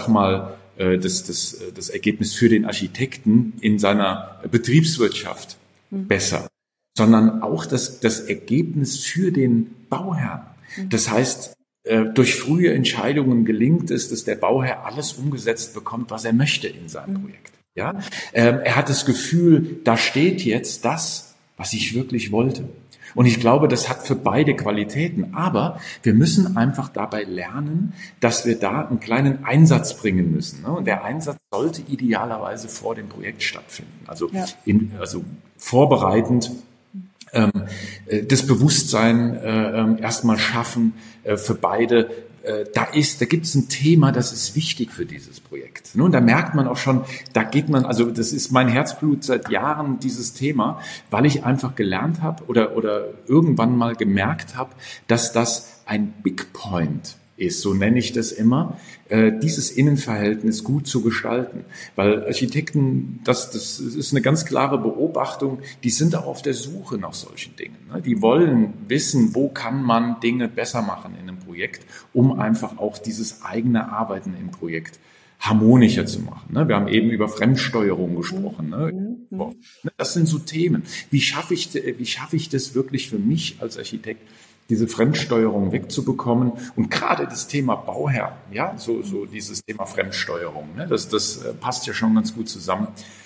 Ergebnis für den Architekten in seiner Betriebswirtschaft besser, sondern auch das Ergebnis für den Bauherrn. Das heißt, durch frühe Entscheidungen gelingt es, dass der Bauherr alles umgesetzt bekommt, was er möchte in seinem Projekt. Ja, er hat das Gefühl, da steht jetzt das, was ich wirklich wollte. Und ich glaube, das hat für beide Qualitäten. Aber wir müssen einfach dabei lernen, dass wir da einen kleinen Einsatz bringen müssen. Und der Einsatz sollte idealerweise vor dem Projekt stattfinden. Also vorbereitend das Bewusstsein erstmal schaffen für beide. Da gibt's ein Thema, das ist wichtig für dieses Projekt. Und da merkt man auch schon, das ist mein Herzblut seit Jahren, dieses Thema, weil ich einfach gelernt habe oder irgendwann mal gemerkt habe, dass das ein Big Point ist, so nenne ich das immer, dieses Innenverhältnis gut zu gestalten. Weil Architekten, das ist eine ganz klare Beobachtung, die sind auch auf der Suche nach solchen Dingen. Die wollen wissen, wo kann man Dinge besser machen in einem Projekt, um einfach auch dieses eigene Arbeiten im Projekt harmonischer zu machen. Wir haben eben über Fremdsteuerung gesprochen. Das sind so Themen. Wie schaffe ich das wirklich für mich als Architekt, diese Fremdsteuerung wegzubekommen und gerade das Thema Bauherr, ja, so dieses Thema Fremdsteuerung, das passt ja schon ganz gut zusammen.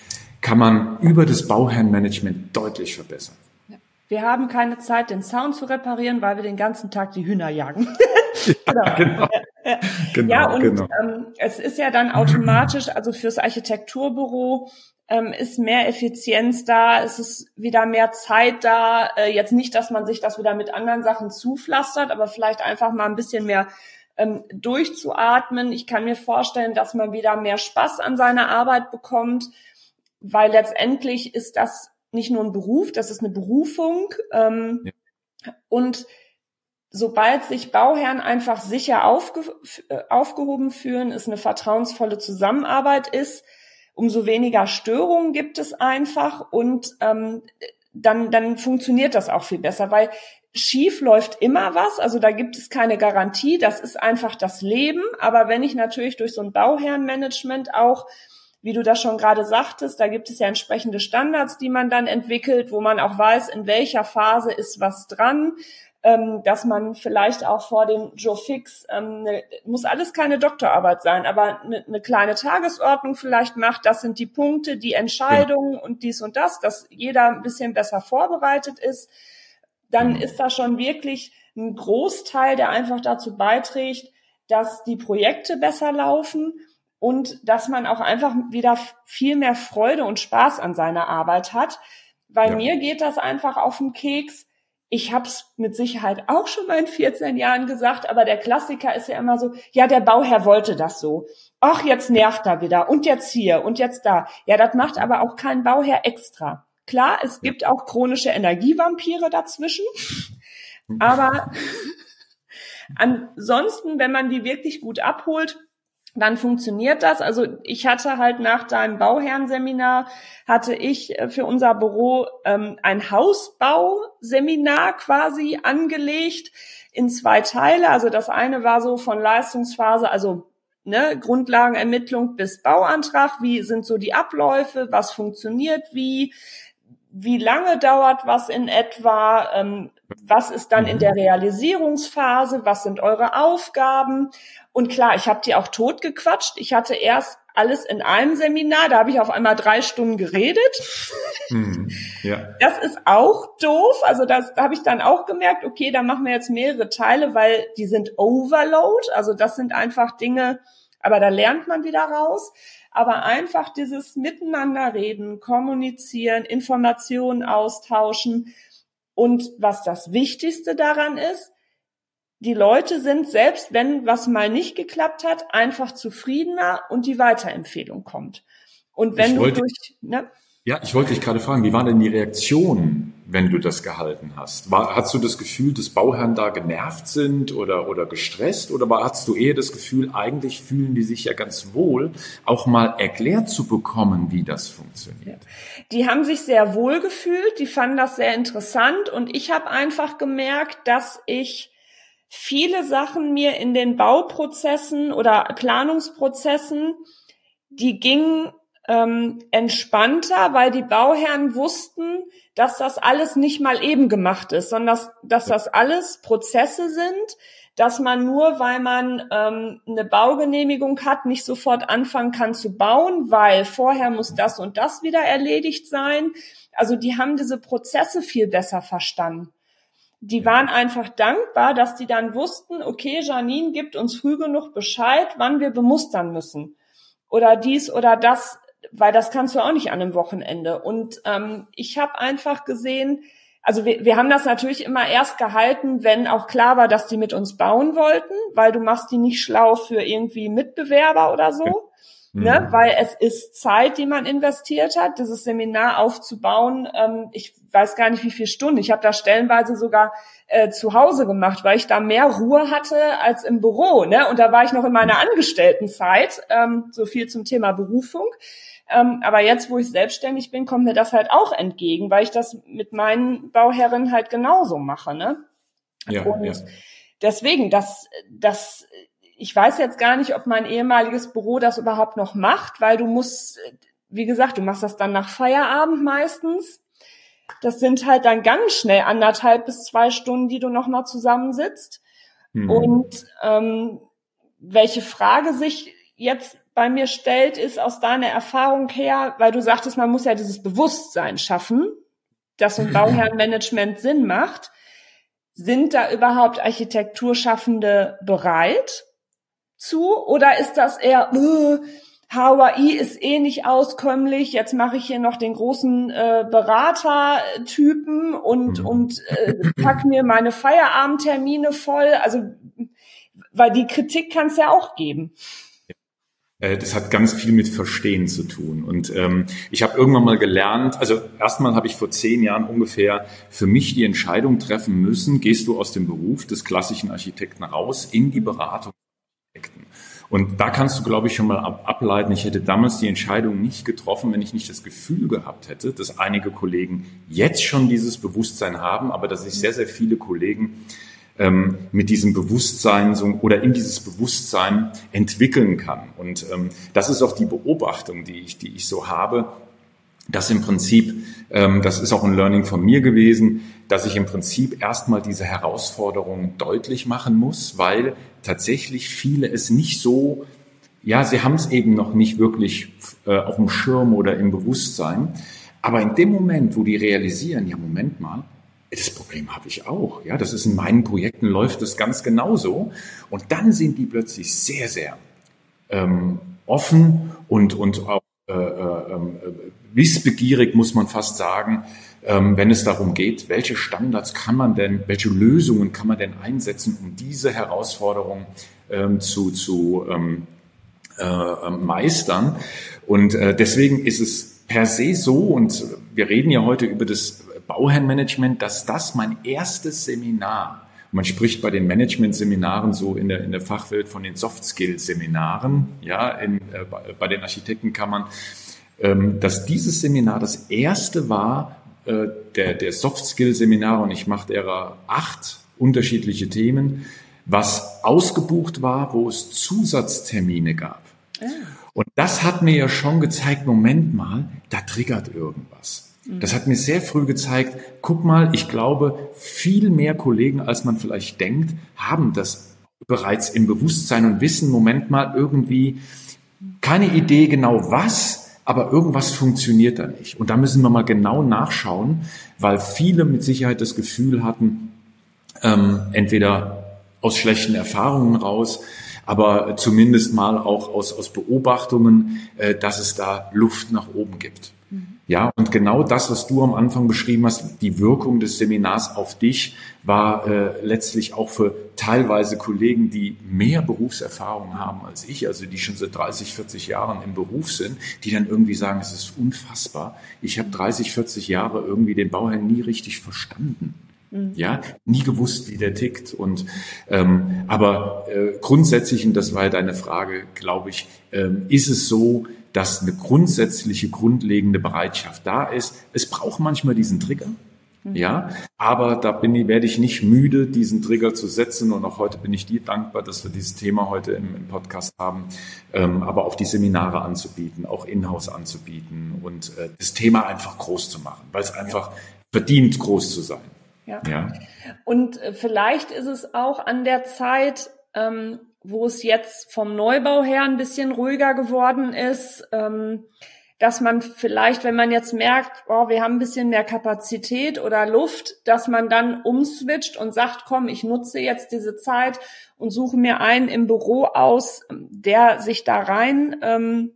kann man über das Bauherrenmanagement deutlich verbessern. Wir haben keine Zeit, den Zaun zu reparieren, weil wir den ganzen Tag die Hühner jagen. Genau. Genau. Es ist ja dann automatisch, also fürs Architekturbüro ist mehr Effizienz da, es ist wieder mehr Zeit da. Jetzt nicht, dass man sich das wieder mit anderen Sachen zupflastert, aber vielleicht einfach mal ein bisschen mehr durchzuatmen. Ich kann mir vorstellen, dass man wieder mehr Spaß an seiner Arbeit bekommt, weil letztendlich ist das nicht nur ein Beruf, das ist eine Berufung. Und sobald sich Bauherren einfach sicher aufgehoben fühlen, es eine vertrauensvolle Zusammenarbeit ist, umso weniger Störungen gibt es einfach und dann funktioniert das auch viel besser, weil schief läuft immer was, also da gibt es keine Garantie, das ist einfach das Leben, aber wenn ich natürlich durch so ein Bauherrenmanagement auch, wie du das schon gerade sagtest, da gibt es ja entsprechende Standards, die man dann entwickelt, wo man auch weiß, in welcher Phase ist was dran, dass man vielleicht auch vor dem Joe Fix, muss alles keine Doktorarbeit sein, aber eine kleine Tagesordnung vielleicht macht, das sind die Punkte, die Entscheidungen und dies und das, dass jeder ein bisschen besser vorbereitet ist, dann ist da schon wirklich ein Großteil, der einfach dazu beiträgt, dass die Projekte besser laufen und dass man auch einfach wieder viel mehr Freude und Spaß an seiner Arbeit hat. Weil mir geht das einfach auf den Keks. Ich habe es mit Sicherheit auch schon mal in 14 Jahren gesagt, aber der Klassiker ist ja immer so, ja, der Bauherr wollte das so. Ach, jetzt nervt er wieder und jetzt hier und jetzt da. Ja, das macht aber auch kein Bauherr extra. Klar, es gibt auch chronische Energievampire dazwischen, aber ansonsten, wenn man die wirklich gut abholt, dann funktioniert das. Also ich hatte halt nach deinem Bauherrenseminar, hatte ich für unser Büro ein Hausbauseminar quasi angelegt in 2 Teile. Also das eine war so von Leistungsphase, also Grundlagenermittlung bis Bauantrag. Wie sind so die Abläufe? Was funktioniert wie lange dauert was in etwa, was ist dann in der Realisierungsphase, was sind eure Aufgaben? Und klar, ich habe die auch totgequatscht. Ich hatte erst alles in einem Seminar, da habe ich auf einmal 3 Stunden geredet. Das ist auch doof, also da habe ich dann auch gemerkt, okay, da machen wir jetzt mehrere Teile, weil die sind Overload, also das sind einfach Dinge, aber da lernt man wieder raus. Aber einfach dieses Miteinanderreden, kommunizieren, Informationen austauschen. Und was das Wichtigste daran ist, die Leute sind, selbst wenn was mal nicht geklappt hat, einfach zufriedener und die Weiterempfehlung kommt. Und wenn ich wollte dich gerade fragen, wie war denn die Reaktion, wenn du das gehalten hast? Hast du das Gefühl, dass Bauherren da genervt sind oder gestresst? Oder hattest du eher das Gefühl, eigentlich fühlen die sich ja ganz wohl, auch mal erklärt zu bekommen, wie das funktioniert? Die haben sich sehr wohl gefühlt, die fanden das sehr interessant und ich habe einfach gemerkt, dass ich viele Sachen mir in den Bauprozessen oder Planungsprozessen, die gingen entspannter, weil die Bauherren wussten, dass das alles nicht mal eben gemacht ist, sondern dass das alles Prozesse sind, dass man nur, weil man eine Baugenehmigung hat, nicht sofort anfangen kann zu bauen, weil vorher muss das und das wieder erledigt sein. Also die haben diese Prozesse viel besser verstanden. Die waren einfach dankbar, dass die dann wussten, okay, Janine gibt uns früh genug Bescheid, wann wir bemustern müssen. Oder dies oder das, weil das kannst du auch nicht an einem Wochenende. Und ich habe einfach gesehen, also wir haben das natürlich immer erst gehalten, wenn auch klar war, dass die mit uns bauen wollten, weil du machst die nicht schlau für irgendwie Mitbewerber oder so, ne? Weil es ist Zeit, die man investiert hat, dieses Seminar aufzubauen. Ich weiß gar nicht, wie viele Stunden. Ich habe das stellenweise sogar zu Hause gemacht, weil ich da mehr Ruhe hatte als im Büro, ne? Und da war ich noch in meiner Angestelltenzeit, so viel zum Thema Berufung. Aber jetzt, wo ich selbstständig bin, kommt mir das halt auch entgegen, weil ich das mit meinen Bauherren halt genauso mache, ne? Deswegen, ich weiß jetzt gar nicht, ob mein ehemaliges Büro das überhaupt noch macht, weil du musst, wie gesagt, du machst das dann nach Feierabend meistens. Das sind halt dann ganz schnell 1,5 bis 2 Stunden, die du nochmal zusammensitzt. Und welche Frage sich jetzt bei mir stellt, ist aus deiner Erfahrung her, weil du sagtest, man muss ja dieses Bewusstsein schaffen, dass so ein Bauherrenmanagement Sinn macht. Sind da überhaupt Architekturschaffende bereit zu? Oder ist das eher, HOI ist eh nicht auskömmlich, jetzt mache ich hier noch den großen Beratertypen und pack mir meine Feierabendtermine voll? Also, weil die Kritik kann es ja auch geben. Das hat ganz viel mit Verstehen zu tun. Und ich habe irgendwann mal gelernt, also erstmal habe ich vor 10 Jahren ungefähr für mich die Entscheidung treffen müssen, gehst du aus dem Beruf des klassischen Architekten raus in die Beratung der Architekten. Und da kannst du, glaube ich, schon mal ableiten, ich hätte damals die Entscheidung nicht getroffen, wenn ich nicht das Gefühl gehabt hätte, dass einige Kollegen jetzt schon dieses Bewusstsein haben, aber dass ich sehr, sehr viele Kollegen mit diesem Bewusstsein oder in dieses Bewusstsein entwickeln kann. Und das ist auch die Beobachtung, die ich so habe, dass im Prinzip, das ist auch ein Learning von mir gewesen, dass ich im Prinzip erstmal diese Herausforderung deutlich machen muss, weil tatsächlich viele es nicht so, ja, sie haben es eben noch nicht wirklich auf dem Schirm oder im Bewusstsein. Aber in dem Moment, wo die realisieren, ja, Moment mal, das Problem habe ich auch. Ja, das ist in meinen Projekten läuft das ganz genauso. Und dann sind die plötzlich sehr, sehr offen und auch wissbegierig, muss man fast sagen, wenn es darum geht, welche Standards kann man denn, welche Lösungen kann man denn einsetzen, um diese Herausforderung zu meistern. Und deswegen ist es per se so, und wir reden ja heute über das Bauherrenmanagement, dass das mein erstes Seminar, man spricht bei den Management-Seminaren so in der Fachwelt von den Soft-Skill-Seminaren, ja, bei den Architektenkammern, dass dieses Seminar das erste war, der Soft-Skill-Seminare, und ich mache derer 8 unterschiedliche Themen, was ausgebucht war, wo es Zusatztermine gab. Und das hat mir ja schon gezeigt, Moment mal, da triggert irgendwas. Das hat mir sehr früh gezeigt, guck mal, ich glaube, viel mehr Kollegen, als man vielleicht denkt, haben das bereits im Bewusstsein und wissen, Moment mal, irgendwie keine Idee genau was, aber irgendwas funktioniert da nicht. Und da müssen wir mal genau nachschauen, weil viele mit Sicherheit das Gefühl hatten, entweder aus schlechten Erfahrungen raus, aber zumindest mal auch aus Beobachtungen, dass es da Luft nach oben gibt. Ja, und genau das, was du am Anfang beschrieben hast, die Wirkung des Seminars auf dich, war letztlich auch für teilweise Kollegen, die mehr Berufserfahrung haben als ich, also die schon seit 30, 40 Jahren im Beruf sind, die dann irgendwie sagen, es ist unfassbar. Ich habe 30, 40 Jahre irgendwie den Bauherrn nie richtig verstanden. Ja, nie gewusst, wie der tickt. Und aber grundsätzlich, und das war ja deine Frage, glaube ich, ist es so, dass eine grundsätzliche, grundlegende Bereitschaft da ist. Es braucht manchmal diesen Trigger, ja, aber da werde ich nicht müde, diesen Trigger zu setzen. Und auch heute bin ich dir dankbar, dass wir dieses Thema heute im Podcast haben, aber auch die Seminare anzubieten, auch in-house anzubieten und das Thema einfach groß zu machen, weil es einfach verdient, groß zu sein. Ja. Und vielleicht ist es auch an der Zeit, wo es jetzt vom Neubau her ein bisschen ruhiger geworden ist, dass man vielleicht, wenn man jetzt merkt, wir haben ein bisschen mehr Kapazität oder Luft, dass man dann umswitcht und sagt, komm, ich nutze jetzt diese Zeit und suche mir einen im Büro aus, der sich da rein,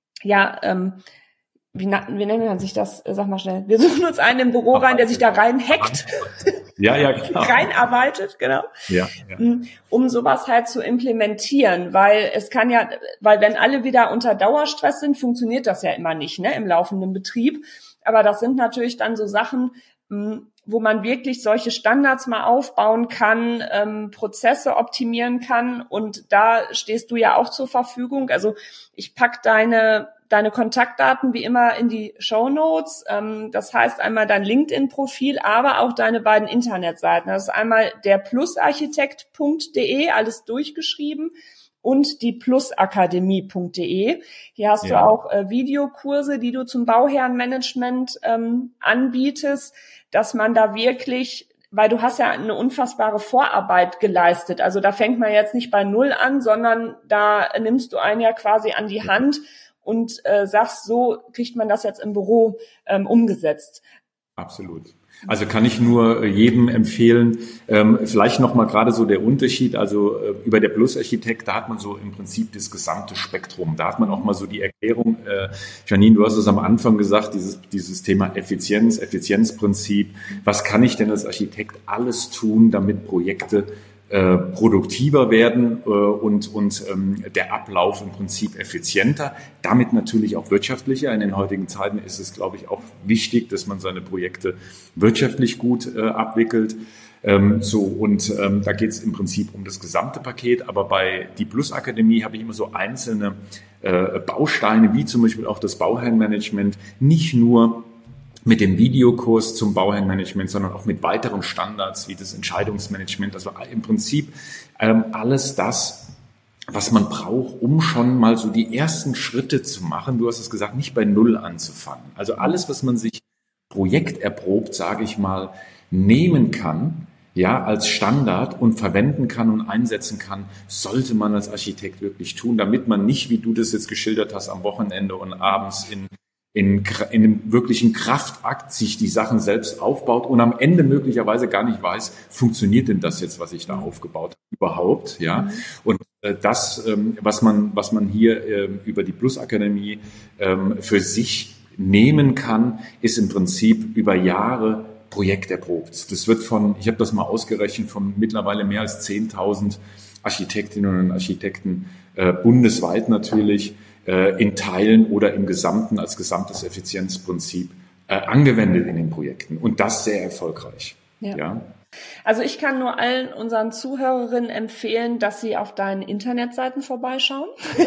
wie nennt man sich das? Sag mal schnell. Wir suchen uns einen im Büro rein, der sich da rein hackt. Ja, klar. Reinarbeitet, genau. Ja. Um sowas halt zu implementieren, weil wenn alle wieder unter Dauerstress sind, funktioniert das ja immer nicht, ne, im laufenden Betrieb. Aber das sind natürlich dann so Sachen, wo man wirklich solche Standards mal aufbauen kann, Prozesse optimieren kann. Und da stehst du ja auch zur Verfügung. Also ich pack deine Kontaktdaten wie immer in die Shownotes. Das heißt einmal dein LinkedIn-Profil, aber auch deine beiden Internetseiten. Das ist einmal der plusarchitekt.de, alles durchgeschrieben, und die plusakademie.de. Hier hast du auch Videokurse, die du zum Bauherrenmanagement anbietest, dass man da wirklich weil du hast ja eine unfassbare Vorarbeit geleistet. Also da fängt man jetzt nicht bei Null an, sondern da nimmst du einen ja quasi an die Hand und sagst, so kriegt man das jetzt im Büro umgesetzt. Absolut. Also kann ich nur jedem empfehlen, vielleicht nochmal gerade so der Unterschied, also über der Plus-Architekt, da hat man so im Prinzip das gesamte Spektrum. Da hat man auch mal so die Erklärung, Janine, du hast es am Anfang gesagt, dieses Thema Effizienz, Effizienzprinzip. Was kann ich denn als Architekt alles tun, damit Projekte produktiver werden und der Ablauf im Prinzip effizienter, damit natürlich auch wirtschaftlicher. In den heutigen Zeiten ist es, glaube ich, auch wichtig, dass man seine Projekte wirtschaftlich gut abwickelt. Da geht es im Prinzip um das gesamte Paket, aber bei die Plus Akademie habe ich immer so einzelne Bausteine, wie zum Beispiel auch das Bauherrenmanagement, nicht nur mit dem Videokurs zum Bauherrenmanagement, sondern auch mit weiteren Standards wie das Entscheidungsmanagement, also im Prinzip alles das, was man braucht, um schon mal so die ersten Schritte zu machen. Du hast es gesagt, nicht bei Null anzufangen. Also alles, was man sich projekterprobt, sage ich mal, nehmen kann, ja, als Standard und verwenden kann und einsetzen kann, sollte man als Architekt wirklich tun, damit man nicht, wie du das jetzt geschildert hast, am Wochenende und abends in einem wirklichen Kraftakt sich die Sachen selbst aufbaut und am Ende möglicherweise gar nicht weiß, funktioniert denn das jetzt, was ich da aufgebaut habe, überhaupt, ja? Und das, was man hier über die Plus Akademie für sich nehmen kann, ist im Prinzip über Jahre projekterprobt. Das wird ich habe das mal ausgerechnet, von mittlerweile mehr als 10.000 Architektinnen und Architekten bundesweit natürlich, in Teilen oder im Gesamten als gesamtes Effizienzprinzip angewendet in den Projekten und das sehr erfolgreich. Ja. Also ich kann nur allen unseren Zuhörerinnen empfehlen, dass sie auf deinen Internetseiten vorbeischauen,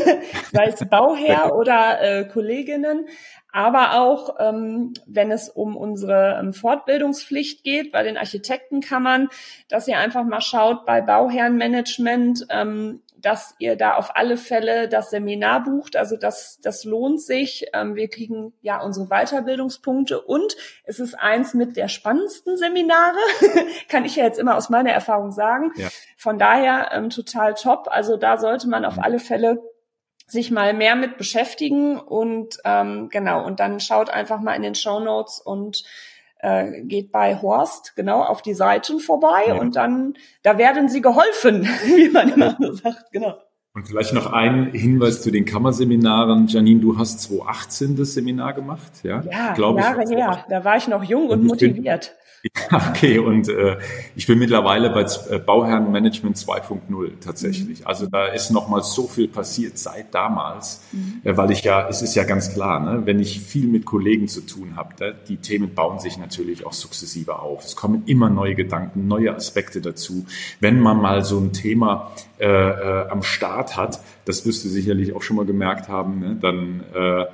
sei es Bauherr oder Kolleginnen, aber auch, wenn es um unsere Fortbildungspflicht geht bei den Architektenkammern, dass ihr einfach mal schaut bei Bauherrenmanagement, dass ihr da auf alle Fälle das Seminar bucht. Also das lohnt sich. Wir kriegen ja unsere Weiterbildungspunkte und es ist eins mit der spannendsten Seminare, kann ich ja jetzt immer aus meiner Erfahrung sagen. Ja. Von daher total top. Also da sollte man auf alle Fälle sich mal mehr mit beschäftigen und und dann schaut einfach mal in den Shownotes und geht bei Horst auf die Seiten vorbei und dann, da werden Sie geholfen, wie man immer so sagt, genau. Und vielleicht noch ein Hinweis zu den Kammerseminaren. Janine, du hast 2018 das Seminar gemacht, ja? Ja, Jahre her. Da war ich noch jung und motiviert. Okay, und ich bin mittlerweile bei Bauherrenmanagement 2.0 tatsächlich. Also da ist noch mal so viel passiert seit damals, weil es ist ja ganz klar, ne, wenn ich viel mit Kollegen zu tun habe, die Themen bauen sich natürlich auch sukzessive auf. Es kommen immer neue Gedanken, neue Aspekte dazu. Wenn man mal so ein Thema am Start hat, das wirst du sicherlich auch schon mal gemerkt haben, ne, dann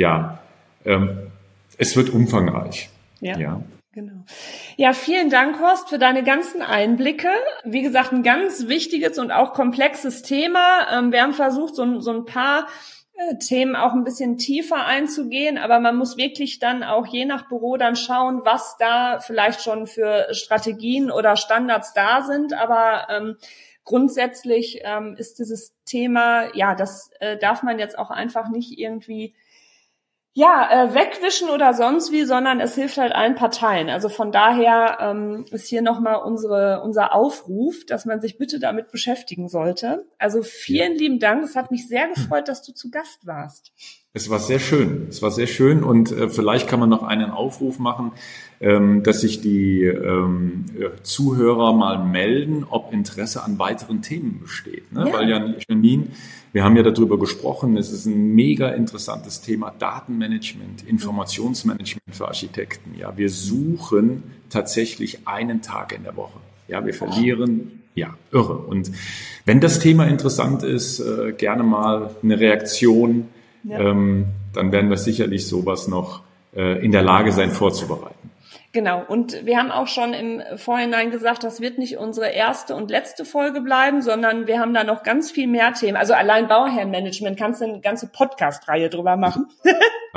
es wird umfangreich. Ja. Genau. Ja, vielen Dank, Horst, für deine ganzen Einblicke. Wie gesagt, ein ganz wichtiges und auch komplexes Thema. Wir haben versucht, so ein paar Themen auch ein bisschen tiefer einzugehen, aber man muss wirklich dann auch je nach Büro dann schauen, was da vielleicht schon für Strategien oder Standards da sind. Aber grundsätzlich ist dieses Thema, das darf man jetzt auch einfach nicht irgendwie wegwischen oder sonst wie, sondern es hilft halt allen Parteien. Also von daher ist hier nochmal unser Aufruf, dass man sich bitte damit beschäftigen sollte. Also vielen lieben Dank. Es hat mich sehr gefreut, dass du zu Gast warst. Es war sehr schön und vielleicht kann man noch einen Aufruf machen, dass sich die Zuhörer mal melden, ob Interesse an weiteren Themen besteht. Ne? Ja. Weil Janine, wir haben ja darüber gesprochen, es ist ein mega interessantes Thema, Datenmanagement, Informationsmanagement für Architekten. Ja, wir suchen tatsächlich einen Tag in der Woche. Ja, wir verlieren, irre. Und wenn das Thema interessant ist, gerne mal eine Reaktion, dann werden wir sicherlich sowas noch in der Lage sein vorzubereiten. Genau, und wir haben auch schon im Vorhinein gesagt, das wird nicht unsere erste und letzte Folge bleiben, sondern wir haben da noch ganz viel mehr Themen. Also allein Bauherrenmanagement kannst du eine ganze Podcast-Reihe drüber machen.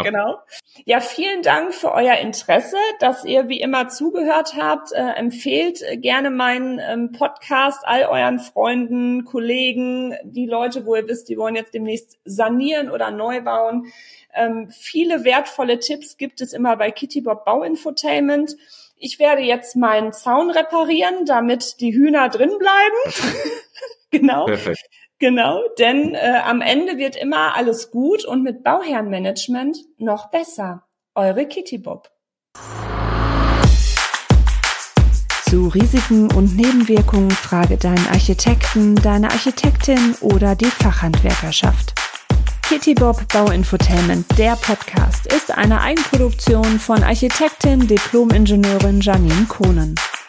Genau. Ja, vielen Dank für euer Interesse, dass ihr wie immer zugehört habt. Empfehlt gerne meinen Podcast all euren Freunden, Kollegen, die Leute, wo ihr wisst, die wollen jetzt demnächst sanieren oder neu bauen. Viele wertvolle Tipps gibt es immer bei Kitty Bob Bauinfotainment. Ich werde jetzt meinen Zaun reparieren, damit die Hühner drin bleiben. Genau. Perfekt. Genau, denn am Ende wird immer alles gut und mit Bauherrenmanagement noch besser. Eure Kitty Bob. Zu Risiken und Nebenwirkungen frage deinen Architekten, deine Architektin oder die Fachhandwerkerschaft. Kitty Bob Bauinfotainment, der Podcast, ist eine Eigenproduktion von Architektin, Diplom-Ingenieurin Janine Kohnen.